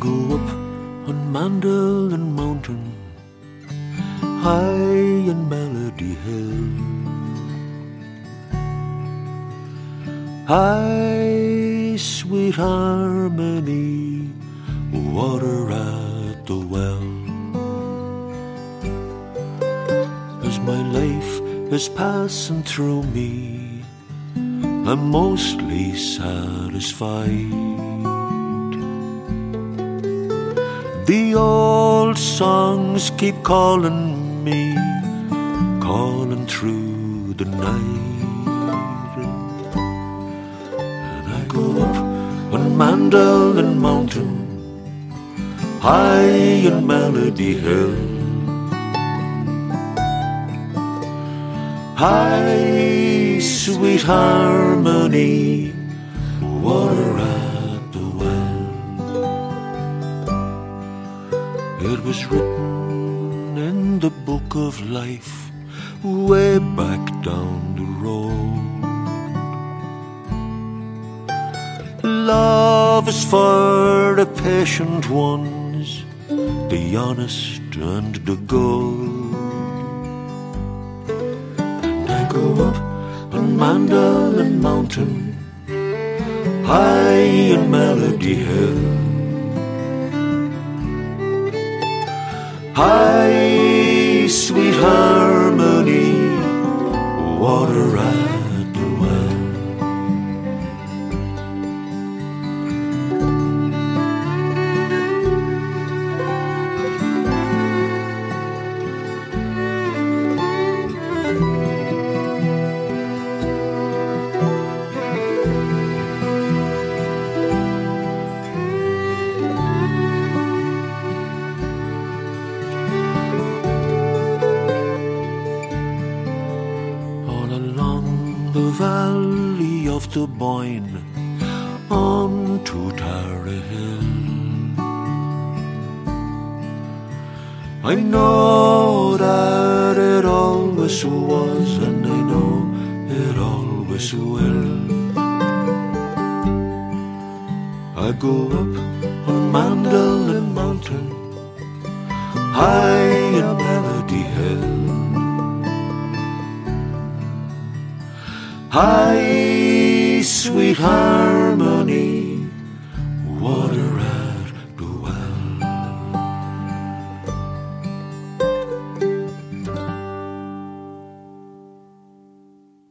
go up on Mandolin Mountain, high in Melody Hill. High, sweet harmony, water at the well. As my life is passing through me, I'm mostly satisfied. The old songs keep calling me, calling through the night. And I go up on Mandolin Mountain, high in Melody Hill. High, sweet harmony, water at the well. It was written in the book of life, way back down the road. Love is for the patient ones, the honest and the good. Go up on Mandolin Mountain, high in Melody Hill. High, sweet harmony, water at the well. The valley of the Boyne on to Tara Hill, I know that it always was, and I know it always will. I go up on Mandolin Mountain, high in Melody Hill. High, sweet harmony,